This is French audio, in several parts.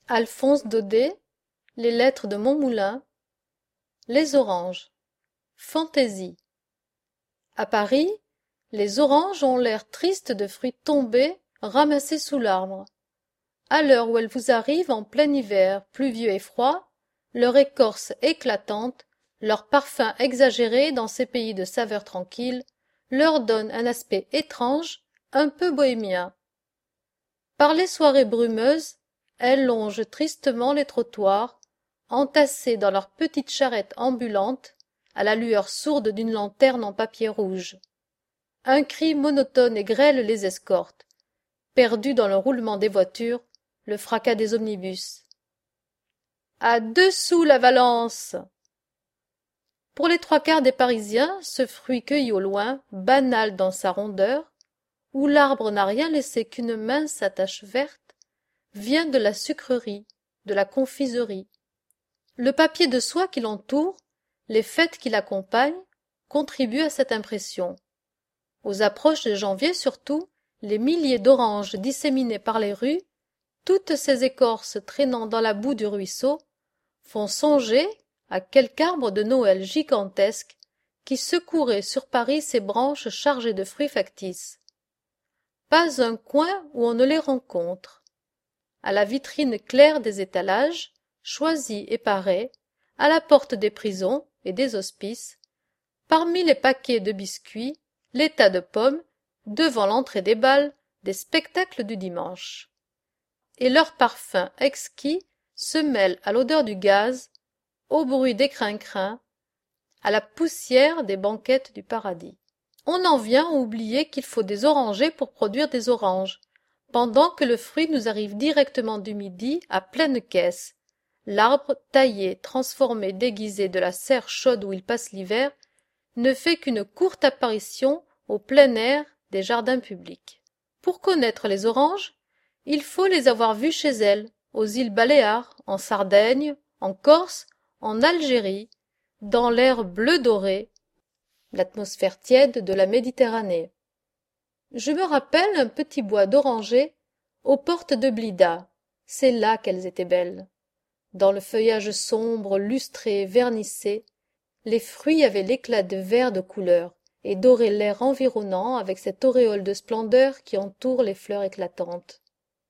Alphonse Daudet, les lettres de Montmoulin, les oranges. Fantaisie. À Paris, les oranges ont l'air triste de fruits tombés, ramassés sous l'arbre. À l'heure où elles vous arrivent en plein hiver, pluvieux et froid, leur écorce éclatante, leur parfum exagéré dans ces pays de saveurs tranquilles, leur donne un aspect étrange, un peu bohémien. Par les soirées brumeuses, elles longent tristement les trottoirs, entassées dans leurs petites charrettes ambulantes, à la lueur sourde d'une lanterne en papier rouge. Un cri monotone et grêle les escorte, perdu dans le roulement des voitures, le fracas des omnibus. À 2 sous la valence! Pour les 3/4 des Parisiens, ce fruit cueilli au loin, banal dans sa rondeur, où l'arbre n'a rien laissé qu'une mince attache verte, vient de la sucrerie, de la confiserie. Le papier de soie qui l'entoure, les fêtes qui l'accompagnent, contribuent à cette impression. Aux approches de janvier surtout, les milliers d'oranges disséminées par les rues, toutes ces écorces traînant dans la boue du ruisseau, font songer à quelque arbre de Noël gigantesque qui secouerait sur Paris ses branches chargées de fruits factices. Pas un coin où on ne les rencontre. À la vitrine claire des étalages, choisis et parés, à la porte des prisons et des hospices, parmi les paquets de biscuits, les tas de pommes, devant l'entrée des bals, des spectacles du dimanche. Et leur parfum exquis se mêle à l'odeur du gaz, au bruit des crin-crins, à la poussière des banquettes du paradis. On en vient à oublier qu'il faut des orangers pour produire des oranges, pendant que le fruit nous arrive directement du Midi à pleine caisse. L'arbre, taillé, transformé, déguisé de la serre chaude où il passe l'hiver, ne fait qu'une courte apparition au plein air des jardins publics. Pour connaître les oranges, il faut les avoir vues chez elles, aux îles Baléares, en Sardaigne, en Corse, en Algérie, dans l'air bleu doré, l'atmosphère tiède de la Méditerranée. Je me rappelle un petit bois d'orangers aux portes de Blida. C'est là qu'elles étaient belles. Dans le feuillage sombre, lustré, vernissé, les fruits avaient l'éclat de vert de couleur et doraient l'air environnant avec cette auréole de splendeur qui entoure les fleurs éclatantes.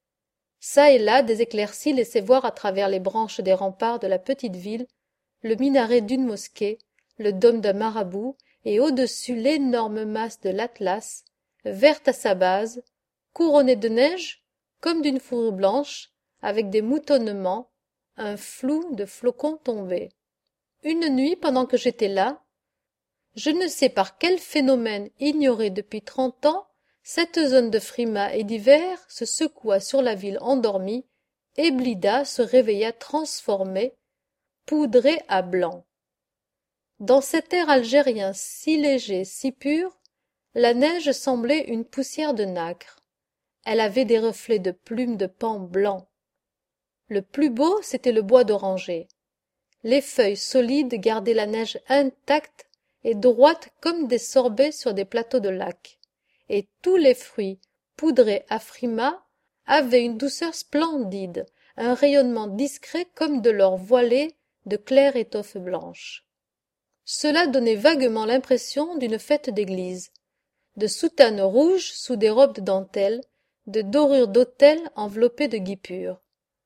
Ça et là, des éclaircies laissaient voir à travers les branches des remparts de la petite ville le minaret d'une mosquée, le dôme d'un marabout et au-dessus l'énorme masse de l'Atlas, verte à sa base, couronnée de neige comme d'une fourrure blanche, avec des moutonnements, un flou de flocons tombés. Une nuit, pendant que j'étais là, je ne sais par quel phénomène ignoré depuis 30 ans, cette zone de frimas et d'hiver se secoua sur la ville endormie, et Blida se réveilla transformée, poudrée à blanc. Dans cet air algérien si léger, si pur, la neige semblait une poussière de nacre. Elle avait des reflets de plumes de paon blanc. Le plus beau, c'était le bois d'oranger. Les feuilles solides gardaient la neige intacte et droite comme des sorbets sur des plateaux de lac. Et tous les fruits, poudrés à frimas, avaient une douceur splendide, un rayonnement discret comme de l'or voilé de claire étoffe blanche. Cela donnait vaguement l'impression d'une fête d'église, de soutanes rouges sous des robes de dentelle, de dorures d'autel enveloppées de guipures.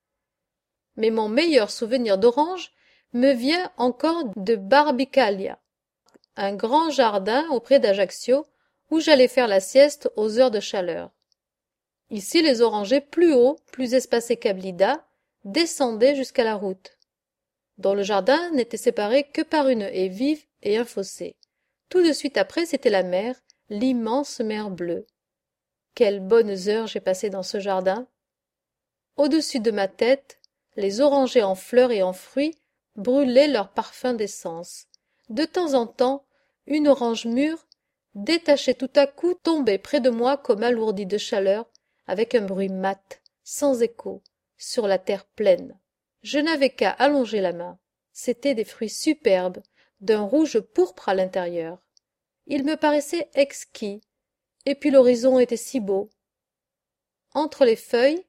Mais mon meilleur souvenir d'orange me vient encore de Barbicalia, un grand jardin auprès d'Ajaccio où j'allais faire la sieste aux heures de chaleur. Ici, les orangers plus hauts, plus espacés qu'à Blida, descendaient jusqu'à la route, dont le jardin n'était séparé que par une haie vive et un fossé. Tout de suite après, c'était la mer, l'immense mer bleue. Quelles bonnes heures j'ai passées dans ce jardin! Au-dessus de ma tête, les orangers en fleurs et en fruits brûlaient leur parfum d'essence. De temps en temps, une orange mûre, détachée tout à coup, tombait près de moi comme alourdie de chaleur, avec un bruit mat, sans écho, sur la terre pleine. Je n'avais qu'à allonger la main. C'étaient des fruits superbes, d'un rouge pourpre à l'intérieur. Ils me paraissaient exquis, et puis l'horizon était si beau. Entre les feuilles,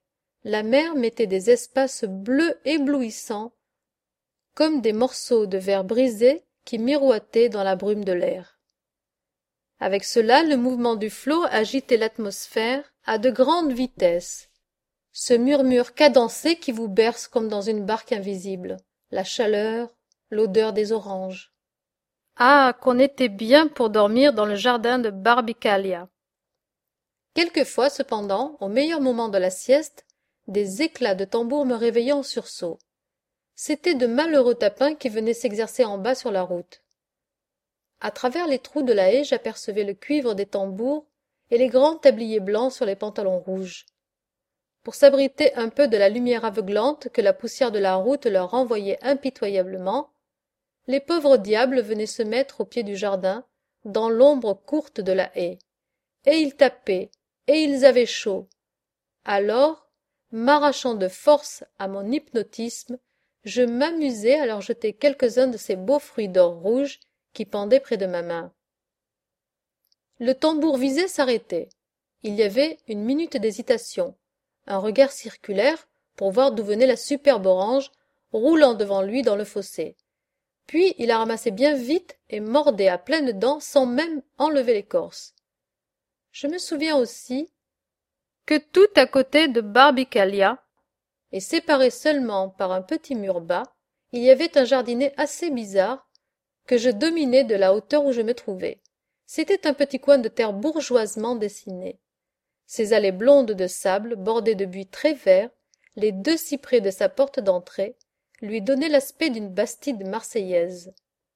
la mer mettait des espaces bleus éblouissants, comme des morceaux de verre brisés qui miroitaient dans la brume de l'air. Avec cela, le mouvement du flot agitait l'atmosphère à de grandes vitesses. Ce murmure cadencé qui vous berce comme dans une barque invisible, la chaleur, l'odeur des oranges. Ah, qu'on était bien pour dormir dans le jardin de Barbicalia. Quelquefois, cependant, au meilleur moment de la sieste, des éclats de tambour me réveillaient en sursaut. C'étaient de malheureux tapins qui venaient s'exercer en bas sur la route. À travers les trous de la haie, j'apercevais le cuivre des tambours et les grands tabliers blancs sur les pantalons rouges. Pour s'abriter un peu de la lumière aveuglante que la poussière de la route leur renvoyait impitoyablement, les pauvres diables venaient se mettre au pied du jardin, dans l'ombre courte de la haie. Et ils tapaient, et ils avaient chaud. Alors, m'arrachant de force à mon hypnotisme, je m'amusais à leur jeter quelques-uns de ces beaux fruits d'or rouge qui pendaient près de ma main. Le tambour visé s'arrêtait. Il y avait une minute d'hésitation, un regard circulaire pour voir d'où venait la superbe orange roulant devant lui dans le fossé. Puis il la ramassait bien vite et mordait à pleines dents sans même enlever l'écorce. Je me souviens aussi que tout à côté de Barbicalia, et séparé seulement par un petit mur bas, il y avait un jardinet assez bizarre que je dominais de la hauteur où je me trouvais. C'était un petit coin de terre bourgeoisement dessiné. Ses allées blondes de sable, bordées de buis très verts, les 2 cyprès de sa porte d'entrée, lui donnaient l'aspect d'une bastide marseillaise.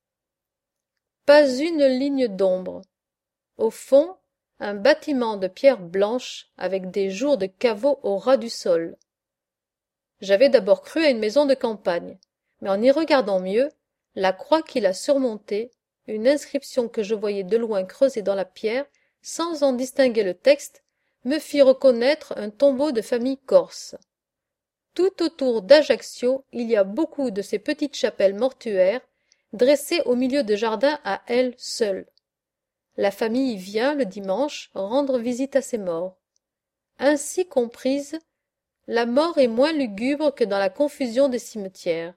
Pas une ligne d'ombre. Au fond, un bâtiment de pierre blanche avec des jours de caveau au ras du sol. J'avais d'abord cru à une maison de campagne, mais en y regardant mieux, la croix qui la surmontait, une inscription que je voyais de loin creusée dans la pierre, sans en distinguer le texte, me fit reconnaître un tombeau de famille corse. Tout autour d'Ajaccio, il y a beaucoup de ces petites chapelles mortuaires, dressées au milieu de jardins à elles seules. La famille vient, le dimanche, rendre visite à ses morts. Ainsi comprise, la mort est moins lugubre que dans la confusion des cimetières.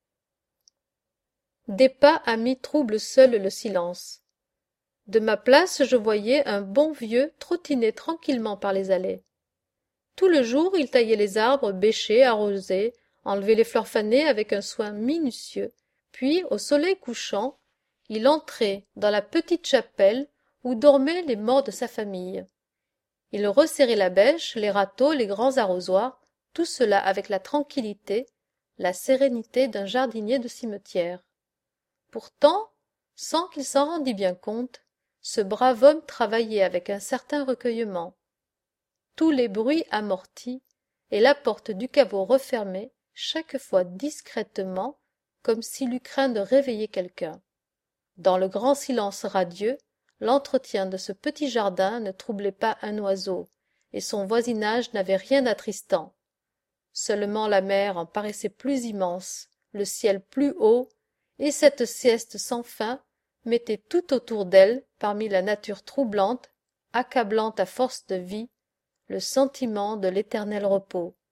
Des pas à mi-troublent seuls le silence. De ma place, je voyais un bon vieux trottiner tranquillement par les allées. Tout le jour, il taillait les arbres, bêchait, arrosait, enlevait les fleurs fanées avec un soin minutieux, puis, au soleil couchant, il entrait dans la petite chapelle où dormaient les morts de sa famille. Il resserrait la bêche, les râteaux, les grands arrosoirs, tout cela avec la tranquillité, la sérénité d'un jardinier de cimetière. Pourtant, sans qu'il s'en rendît bien compte, ce brave homme travaillait avec un certain recueillement. Tous les bruits amortis, et la porte du caveau refermée, chaque fois discrètement, comme s'il eût craint de réveiller quelqu'un. Dans le grand silence radieux, l'entretien de ce petit jardin ne troublait pas un oiseau, et son voisinage n'avait rien d'attristant. Seulement la mer en paraissait plus immense, le ciel plus haut, et cette sieste sans fin mettait tout autour d'elle, parmi la nature troublante, accablante à force de vie, le sentiment de l'éternel repos.